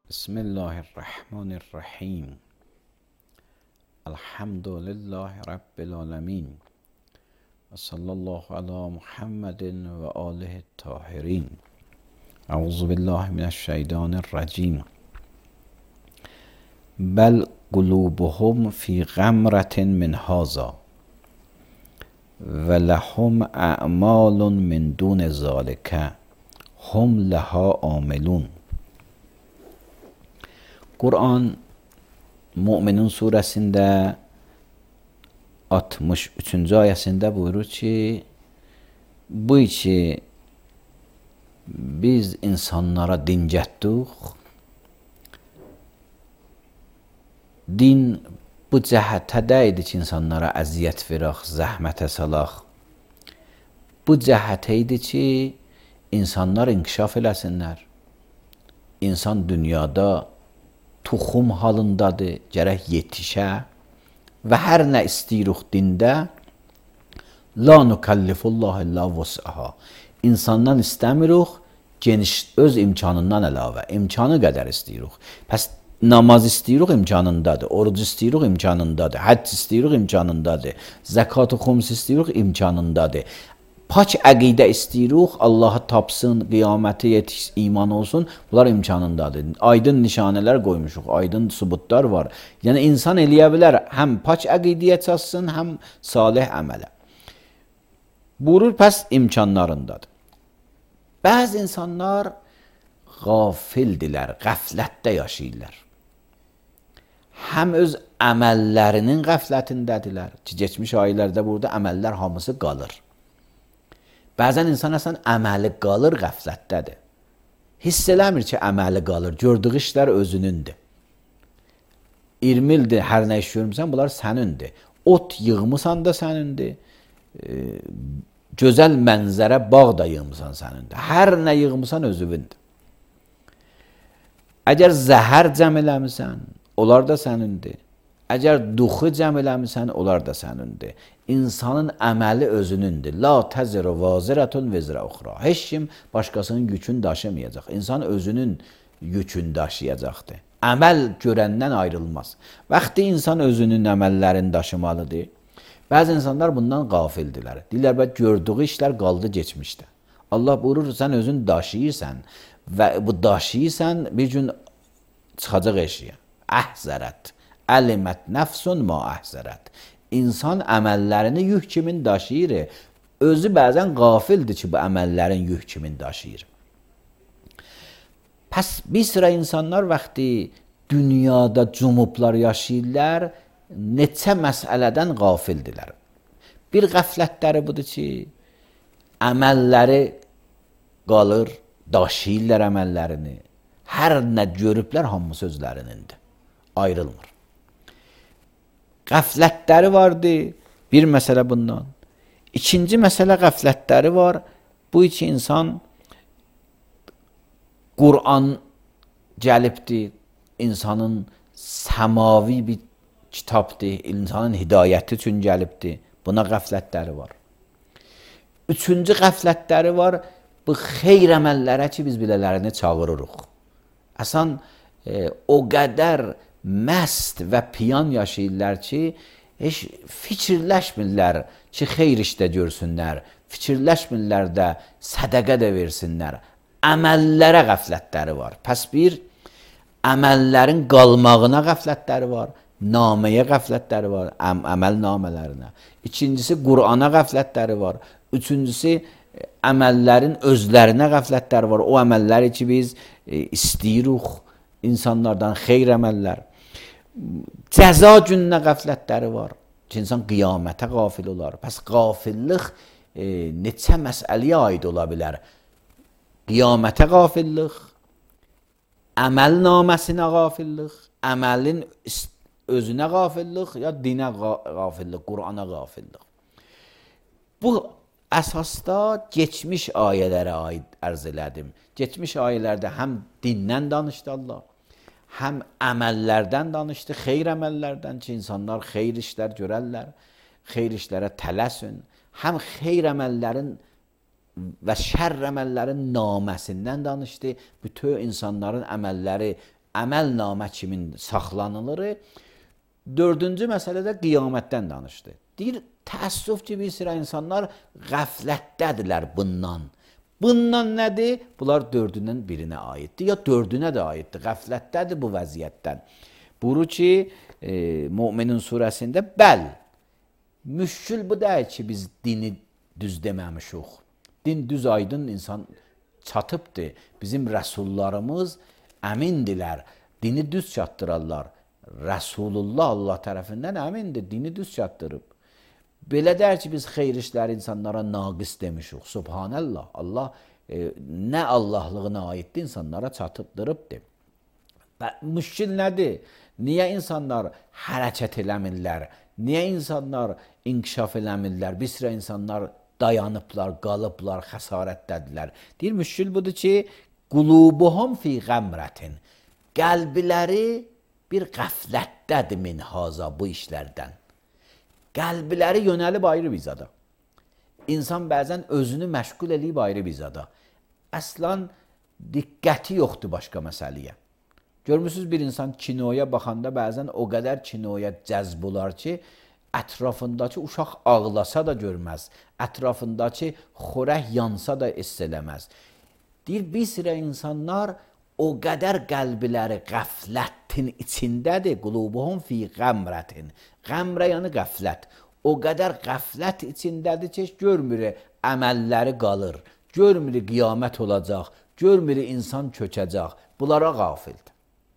Bismillahirrahmanirrahim. Elhamdülillahi Rabbil alemin. Ve sallallahu ala Muhammedin ve alihi tahirin. Euzubillahi mineşşeytanirracim. Bel kulubuhum fi gamratin min haza. Ve lehum a'malun min dun zalike. Hum leha amilun. Kur'an Mü'minun surəsində 63-cü ayəsində buyurur ki, bu ki biz insanlara din gətdik, din bu cəhətdə idi ki, insanlara əziyyət verək, zəhmətə salaq. Bu cəhətə idi ki, insanlar inkişaf eləsinlər. İnsan dünyada tuxum halındadır, gərək yetişə və hər nə istəyirik dində la nukallifullah illa vus'aha. İnsandan istəmirik geniş öz imkanından əlavə, imkanı qədər istəyirik. Pəs namaz istəyirik imkanındadır, oruc istəyirik imkanındadır, həcc istəyirik imkanındadır, zəkat-ı xums istəyirik imkanındadır. Pak əqidə istəyirik, Allah'a tapsın, qiyamətə yetiş, iman olsun, bunlar imkanındadır. Aydın nişanələr qoymuşuq, aydın sübutlar var. Yəni, insan eləyə bilər, həm pak əqidəyə çatsın, həm salih əmələ. Buyurur, pəs imkanlarındadır. Bəzi insanlar qafildilər, qəflətdə yaşayırlar. Həm öz əməllərinin qəflətindədirlər ki, geçmiş aylərdə burada əməllər hamısı qalır. Bəzən insan əsən əməli qalır, qəflətdədir. Hiss eləmir ki, əməli qalır, gördüyü işlər özünündür. 20 ildir hər nə iş görmüsən, bunlar sənindir. Ot yığmısan da sənindir. Gözəl mənzərə, bağ da yığmısan sənindir. Hər nə yığmısan özünündür. Əgər zəhər cəm eləmirsən, onlar da sənindir. Əgər duxu cəm eləmirsən, onlar da sənindir. İnsanın əməli özünündür. La təziru vazirətun vizrə uxra. Heç kim başqasının yükünü daşımayacaq. İnsan özünün yükünü daşıyacaqdır. Əməl görəndən ayrılmaz. Vaxtı insan özünün əməllərini daşımalıdır. Bəzi insanlar bundan qafildilər. Deyirlər, bə gördüyü işlər qaldı geçmişdə. Allah buyurur, sən özün daşıyırsan və bu daşıyırsan bir gün çıxacaq eşiyə. Əhzərət. Əlimət nəfsun ma əhzərət. İnsan əməllərini yük kimin daşıyır? Özü bəzən qafildir ki, bu əməllərin yük kimin daşıyır. Pəs bir sıra insanlar vaxtı dünyada cumublar yaşayırlar, neçə məsələdən qafildirlər. Bir qəflətləri budur ki, əməlləri qalır, daşıyırlar əməllərini. Hər nə görüblər, hamısı özlərinindir. Ayrılmır. Qəflətləri vardı, bir məsələ bundan. İkinci məsələ qəflətləri var, bu iki insan Qur'an gəlibdir, insanın səmavi bir kitabdır, insanın hidayəti üçün gəlibdir, buna qəflətləri var. Üçüncü qəflətləri var, bu xeyr əməllərə ki, biz bilələrini çağırırıq. Əsən o qədər məst və piyan yaşayırlar ki, heç fikirləşmirlər ki, xeyr işdə görsünlər, fikirləşmirlər də sədəqə də versinlər. Əməllərə qəflətləri var. Pəs bir, əməllərin qalmağına qəflətləri var, naməyə qəflətləri var, əməl namələrinə. İkincisi, Qur'ana qəflətləri var. Üçüncüsü, əməllərin özlərinə qəflətləri var. O əməlləri ki, biz istəyirik insanlardan, xeyr əməllər. Cəza gününə qəflətləri var ki, insan qiyamətə qafil olar. Pəs qafillik neçə məsələyə aid ola bilər? Qiyamətə qafillik, əməl naməsinə qafillik, əməlin özünə qafillik, ya dinə qafillik, Qur'ana qafillik. Bu əsasda geçmiş ayələrə aid ərz elədim. Geçmiş ayələrdə həm dindən danışdı Allah, həm əməllərdən danışdı, xeyr əməllərdən ki, insanlar xeyr işlər görərlər, xeyr işlərə tələsün, həm xeyr əməllərin və şərr əməllərin naməsindən danışdı. Bütün insanların əməlləri əməlnamə kimin saxlanılır. Dördüncü məsələdə qiyamətdən danışdı. Deyir, təəssüf ki, bir sıra insanlar qəflətdədirlər bundan. Bundan nədir? Bunlar dördündən birinə aiddir, ya dördünə də aiddir. Qəflətdədir bu vəziyyətdən. Buyurur ki, Möminin surəsində, bəl, müşkül bu deyil ki, biz dini düz deməmişik. Din düz aydın insan çatıbdır. Bizim rəsullarımız əmindirlər, dini düz çatdırarlar. Rəsulullah Allah tərəfindən əmindir, dini düz çatdırıb. Belə deyir ki, biz xeyir işləri insanlara naqis demişik. Subhanallah, Allah nə Allahlığına aiddir, insanlara çatıdırıbdır. Müşkil nədir? Niyə insanlar hərəkət eləmirlər? Niyə insanlar inkişaf eləmirlər? Bir sıra insanlar dayanıblar, qalıblar, xəsarətdədirlər. Deyir, müşkil budur ki, qulubuhum fi qəmrətin. Qəlbləri bir qəflətdədir min haza bu işlərdən. Qəlbləri yönəlib ayrı bir zada. İnsan bəzən özünü məşğul eləyib ayrı bir zada. Əslən diqqəti yoxdur başqa məsələyə. Görmürsünüz, bir insan kinoya baxanda bəzən o qədər kinoya cəzb olar ki, ətrafındakı uşaq ağlasa da görməz, ətrafındakı xörək yansa da hiss eləməz. Deyir, bir sıra insanlar o qədər qəlbləri qəflətin içindədir. Qulubuhum fi qəmrətin. Qəmrə yəni qəflət. O qədər qəflət içindədir ki, görmür əməlləri qalır. Görmür qiyamət olacaq. Görmür insan köçəcək. Bunlara qafildir.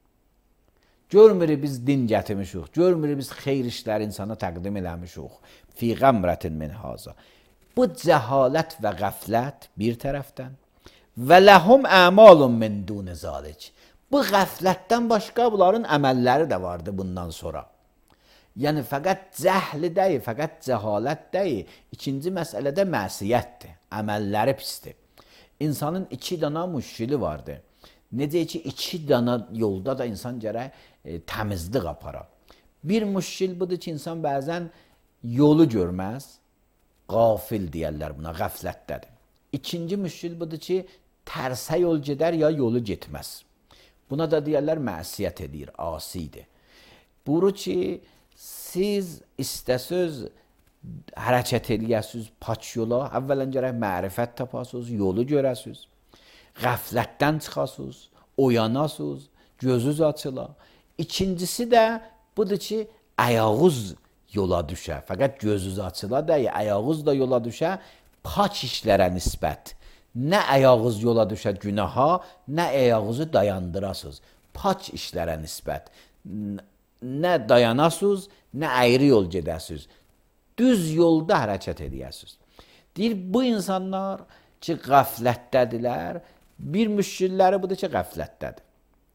Görmür biz din gətirmişik. Görmür biz xeyir işləri insana təqdim eləmişik. Fi qəmrətin min haza. Bu cəhalət və qəflət bir tərəfdən. Və ləhum əmalun min dun zalik. Bu qəflətdən başqa bunların əməlləri də vardı bundan sonra. Yəni fəqət cəhli deyil, fəqət cəhalət deyil. İkinci məsələdə məsiyyətdir, əməlləri pisdir. İnsanın iki dana müşkili vardı. Necə ki, iki dana yolda da insan gərək təmizlik aparar. Bir müşkil budur ki, insan bəzən yolu görməz, qafil deyərlər buna, qəflətdədir. İkinci müşkil budur ki, tərsə yol gedər ya yolu getməz. Buna da deyərlər məsiyyət edir, asidir. Buyurur ki, siz istəsöz hərəkət eləyəsiniz paç yola, əvvələn gərək mərifət tapasınız, yolu görəsiniz, qəflətdən çıxasınız, oyanasınız, gözünüz açıla. İkincisi də budur ki, ayağınız yola düşə. Fəqət gözünüz açıla deyil, ayağınız da yola düşə paç işlərə nisbət. Nə ayağınız yola düşə günaha, nə ayağınızı dayandırasınız. Paç işlərə nisbət. Nə dayanasınız, nə ayrı yol gedəsiniz. Düz yolda hərəkət edəsiniz. Deyir, bu insanlar ki, qəflətdədirlər, bir müşkilləri budur ki, qəflətdədir.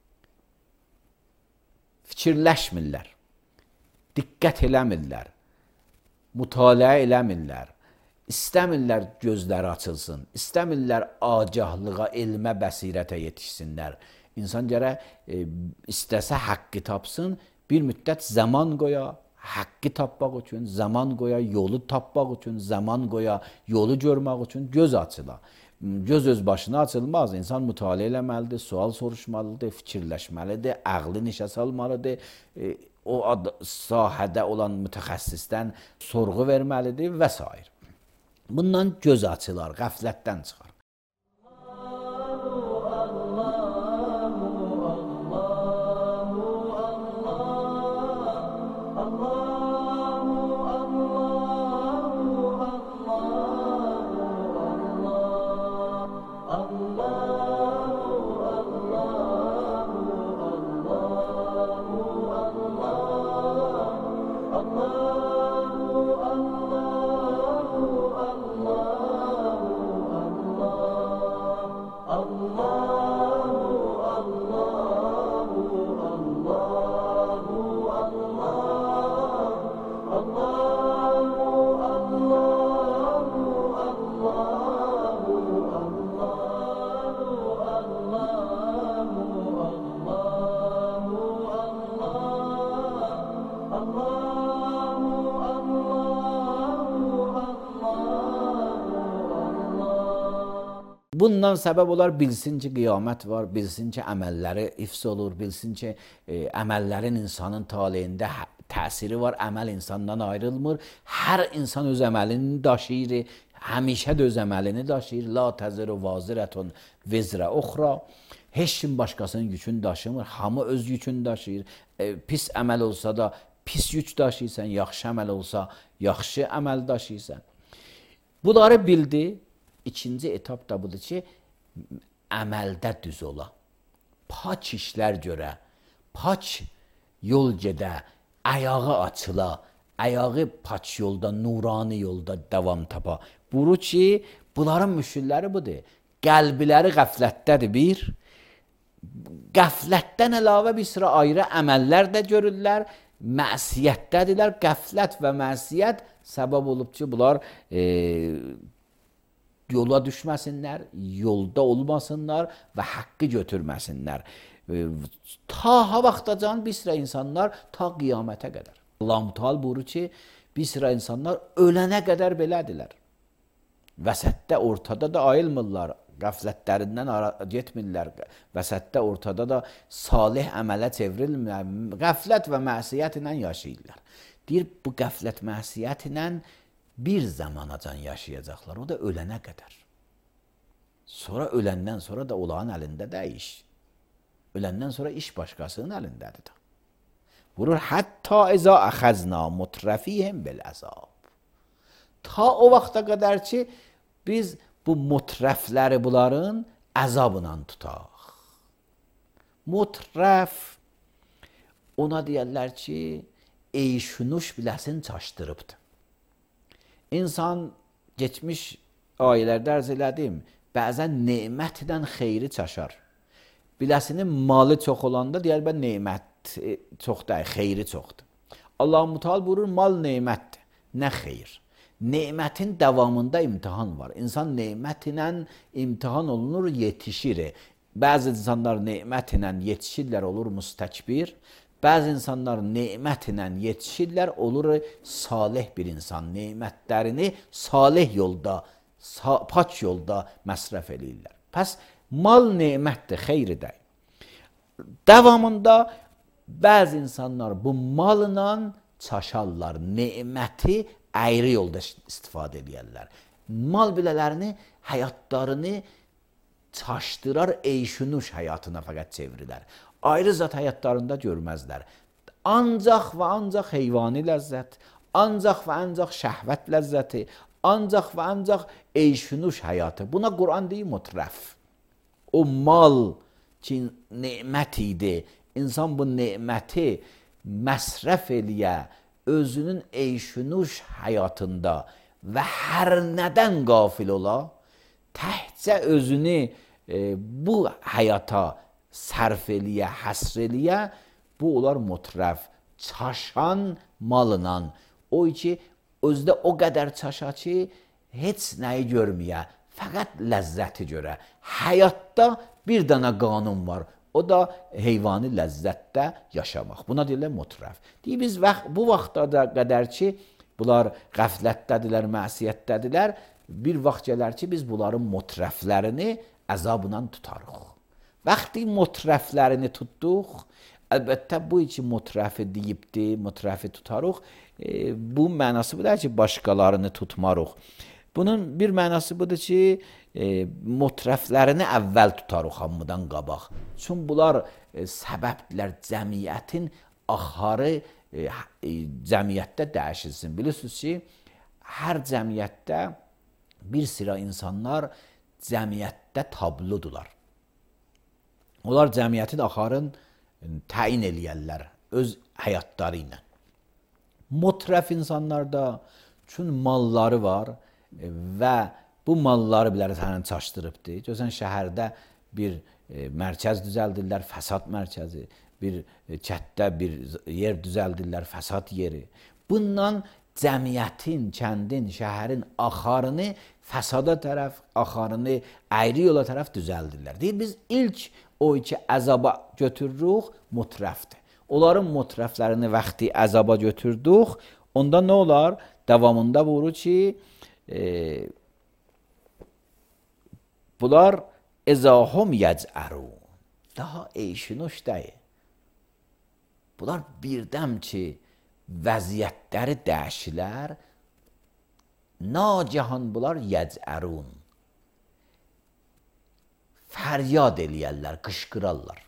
Fikirləşmirlər, diqqət eləmirlər, mütaliə eləmirlər, istəmirlər gözləri açılsın, istəmirlər agahlığa, elmə, bəsirətə yetişsinlər. İnsan gərək istəsə haqqı tapsın, bir müddət zaman qoya, haqqı tapmaq üçün, zaman qoya, yolu tapmaq üçün, zaman qoya, yolu görmək üçün göz açıla. Göz öz başına açılmaz. İnsan mütaliə eləməlidir, sual soruşmalıdır, fikirləşməlidir, ağlını işə salmalıdır, o sahədə olan mütəxəssisdən sorğu verməlidir və s. Bundan göz açılar, qəflətdən çıxar. Bundan səbəb olar bilsin ki, qiyamət var, bilsin ki, əməlləri ifs olur, bilsin ki, əməllərin insanın taleyində təsiri var, əməl insandan ayrılmır. Hər insan öz əməlini daşıyır, həmişə də öz əməlini daşıyır. La təziru vazirətun vizrə uxra. Heç kim başqasının yükünü daşımır, hamı öz yükünü daşıyır. Pis əməl olsa da pis yük daşıyırsan, yaxşı əməl olsa yaxşı əməl daşıyırsan. Bunları bildi. İkinci etap da budur ki, əməldə düz ola. Paç işlər görə, paç yol gedə, ayağı açıla, ayağı paç yolda, nurani yolda davam tapa. Buru ki, bunların müşkilləri budur. Qəlbiləri qəflətdədir bir. Qəflətdən əlavə bir sıra ayrı əməllər də görürlər. Məsiyyətdədirlər. Qəflət və məsiyyət səbəb olub ki, bunlar yola düşməsinlər, yolda olmasınlar və haqqı götürməsinlər. Ta ha vaxtacan bir sıra insanlar ta qiyamətə qədər. Allah Müteal buyurur ki, bir sıra insanlar ölənə qədər belədirlər. Vəsətdə, ortada da ayılmırlar, qəflətlərindən getmirlər. Vəsətdə, ortada da salih əmələ çevrilmirlər. Qəflət və məsiyyət ilə yaşayırlar. Deyir, bu qəflət məsiyyət ilə bir zamanacan yaşayacaqlar, o da ölənə qədər. Sonra öləndən sonra da olağın əlində də iş. Öləndən sonra iş başqasının əlindədir. Vurur, hətta izə əxəzna mutrəfihim bil əzab. Ta o vaxta qədər ki, biz bu mutrəfləri bunların əzabla tutaq. Mutrəf, ona deyərlər ki, eyşunuş biləsini çaşdırıbdır. İnsan geçmiş ayələrdə ərz elədim, bəzən nemətdən xeyri çaşar. Biləsinin malı çox olanda deyər, bən nemət çox deyil, xeyri çoxdur. Allah-u Müteal buyurur, mal nemətdir, nə xeyr. Nemətin davamında imtihan var. İnsan nemət ilə imtihan olunur, yetişir. Bəzi insanlar nemət ilə yetişirlər, olur müstəkbir. Bəzi insanlar nemət ilə yetişirlər, olur salih bir insan. Nemətlərini salih yolda, paç yolda məsrəf edirlər. Pəs mal nemətdir, xeyri deyil. Davamında bəzi insanlar bu malla çaşarlar, neməti əyri yolda istifadə edirlər. Mal bilələrini, həyatlarını çaşdırar, eyşunuş həyatına fəqət çevirirlər. Ayrı zat həyatlarında görməzlər. Ancaq və ancaq heyvani ləzzət, ancaq və ancaq şəhvət ləzzəti, ancaq və ancaq eyşunuş həyatı. Buna Quran deyir mutrəf. O mal ki, nemət idi, insan bu neməti məsrəf eləyə, özünün eyşunuş həyatında və hər nədən qafil ola, təhcə özünü bu həyata sərf eləyə, həsr eləyə, bu olar mutrəf, çaşan malına. O ki, özdə o qədər çaşa ki, heç nəyi görməyə, fəqət ləzzəti görə. Həyatda bir dənə qanun var, o da heyvani ləzzətdə yaşamaq. Buna deyirlər mutrəf. Deyir, biz bu vaxtda qədər ki, bunlar qəflətdədirlər, məsiyyətdədirlər, bir vaxt gələr ki, biz bunların mutrəflərini əzabla tutarıq. Vaxtı mutrəflərini tutduq, əlbəttə bu iki mutrəfi deyibdir, mutrəfi tutarıq. Bu mənası budur ki, başqalarını tutmarıq. Bunun bir mənası budur ki, mutrəflərini əvvəl tutarıq hamıdan qabaq. Çünki bunlar səbəbdirlər cəmiyyətin axarı cəmiyyətdə dəyişilsin. Bilirsiniz ki, hər cəmiyyətdə bir sıra insanlar cəmiyyətdə tablodular. Onlar cəmiyyətin axarını təyin eləyərlər öz həyatları ilə. Mutrəf insanlarda çünki malları var və bu malları biləri sənin çaşdırıbdır. Görsən şəhərdə bir mərkəz düzəldirlər, fəsad mərkəzi, bir kətdə bir yer düzəldirlər, fəsad yeri. Bundan cəmiyyətin, kəndin, şəhərin axarını fəsada tərəf, axarını əyri yola tərəf düzəldirlər. Deyir, biz ilk o iki əzaba götürürük, mutrəfdir. Onların mutrəflərini vaxtı əzaba götürdük, onda nə olar? Davamında buyurur ki, Bunlar ezahum yec'arun. Daha eşinoşdayı. Bunlar birdəm ki, vəziyyətləri dəyişilər, nacahan bunlar yec'arun. Fəryad eləyərlər, qışqırarlar.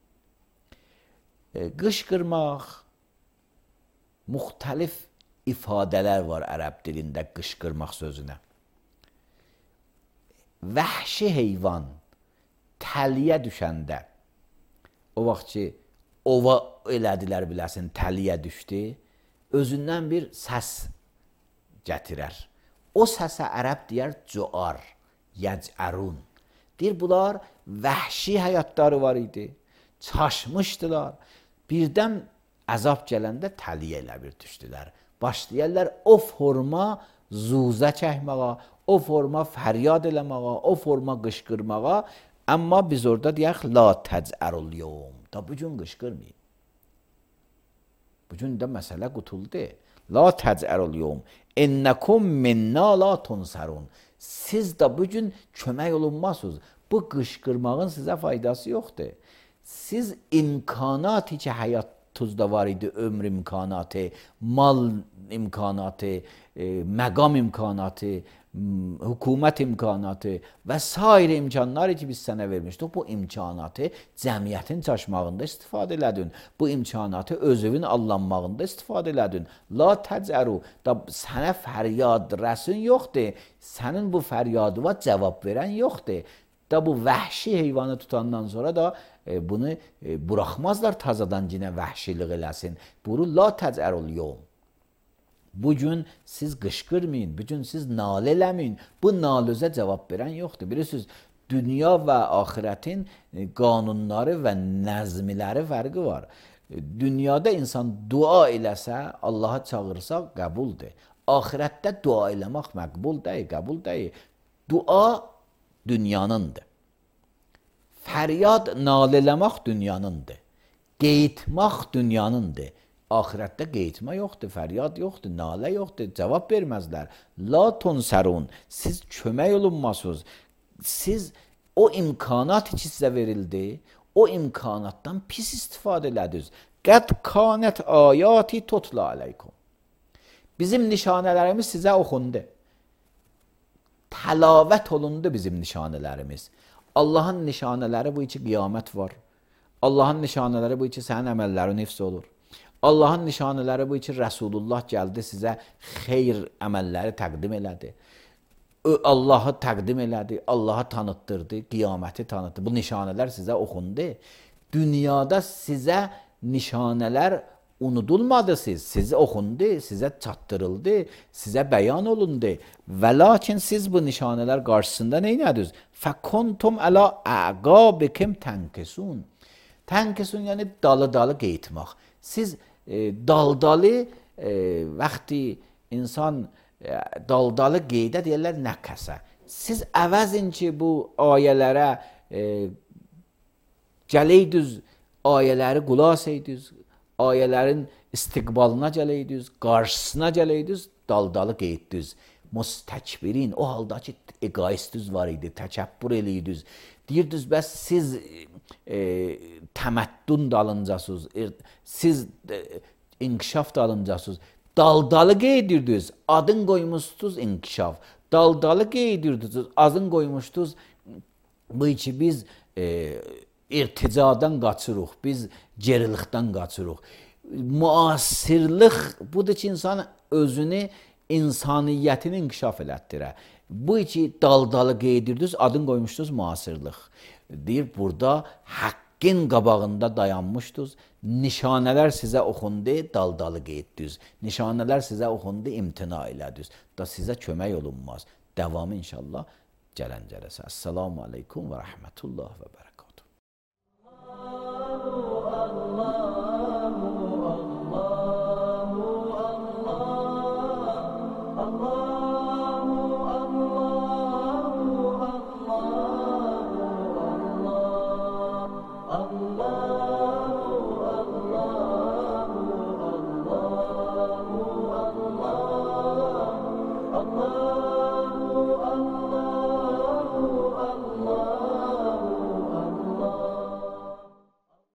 Qışqırmaq, müxtəlif ifadələr var ərəb dilində qışqırmaq sözünə. Vəhşi heyvan təliyə düşəndə, o vaxt ki, ova elədilər biləsin, təliyə düşdü, özündən bir səs gətirər. O səsə ərəb deyər cuar, yec'arun. Deyir, bunlar vəhşi həyatları var idi, çaşmışdılar. Birdən əzab gələndə təliyə elə bir düşdülər. Başlayırlar o forma zuzə çəkməğa, o forma fəryad eləməğa, o forma qışqırmağa. Amma biz orada deyək, la təcərul yom. Da bugün qışqırmayın. Bugün də məsələ qutuldu. La təcərul yom. İnnəkum minna la tunsarun. Siz də bugün kömək olunmazsınız. Bu qışqırmağın sizə faydası yoxdur. Siz imkanatı ki, həyatınızda var idi, ömr imkanatı, mal imkanatı, məqam imkanatı, hükümət imkanatı və sair imkanları ki, biz sənə vermişdik, bu imkanatı cəmiyyətin çaşmağında istifadə elədin. Bu imkanatı özünün allanmağında istifadə elədin. La təcəru, da sənə fəryad rəsun yoxdur, sənin bu fəryadıva cavab verən yoxdur. Da bu vəhşi heyvanı tutandan sonra da bunu buraxmazlar tazadan yine vəhşilik eləsin. Buyurur, la təcərul yom. Bugün siz qışqırmayın, bugün siz nalə eləməyin. Bu nalözə cavab verən yoxdur. Bilirsiniz, dünya və axirətin qanunları və nəzmiləri fərqi var. Dünyada insan dua eləsə, Allaha çağırsa qəbuldur. Axirətdə dua eləmək məqbul deyil, qəbul deyil. Dua dünyanındır. Fəryad, nalə eləmək dünyanındır. Qeyitmək dünyanındır. Ahirətdə qeyitmə yoxdur, fəryad yoxdur, nalə yoxdur, cavab verməzlər. La tunsarun, siz kömək olunmasınız. Siz o imkanat ki sizə verildi, o imkanatdan pis istifadə elədiniz. Qəd kanət ayati tutla aleykum. Bizim nişanələrimiz sizə oxundu. Təlavət olundu bizim nişanələrimiz. Allahın nişanələri bu iki qiyamət var. Allahın nişanələri bu iki sənin əməllərin hifz olur. Allahın nişanələri bu iki Rəsulullah gəldi sizə xeyr əməlləri təqdim elədi. Allahı təqdim elədi, Allahı tanıtdırdı, qiyaməti tanıtdı. Bu nişanələr sizə oxundu. Dünyada sizə nişanələr unudulmadı siz oxundu, sizə çatdırıldı, sizə bəyan olundu. Və lakin siz bu nişanələr qarşısında nə ediniz? Fəkuntum əla əqabikum tənkisun. Tənkisun yəni dalı qeyitmək. Siz daldalı vaxtı insan daldalı qeydə deyirlər nəqəsə. Siz əvəzin ki bu ayələrə gələydiniz, ayələri qulaq asəydiniz, ayələrin istiqbalına gələydiniz, qarşısına gələydiniz, daldalı qeyddiniz. Müstəkbirin, o halda ki egoistiniz var idi, təkəbbür eləyirdiniz. Deyirdiniz, bəs siz təməddün dalıncasınız, siz inkişaf dalıncasınız. Daldalı qeydirdiniz, adın qoymuşdunuz inkişaf. Daldalı qeydirdiniz, adın qoymuşdunuz. Bu ki biz irticadan qaçırıq, biz gerilikdən qaçırıq. Müasirlik budur ki, insan özünü, insaniyyətini inkişaf elətdirə. Bu ki daldalı qeydirdiniz, adın qoymuşdunuz müasirlik. Deyir, burada haqqın qabağında dayanmışdınız. Nişanələr sizə oxundu, daldalı qeyddiniz. Nişanələr sizə oxundu, imtina elədiniz. Da sizə kömək olunmaz. Davamı inşallah gələn cələsə. Esselamu aleykum və rəhmətullah və bərəkət.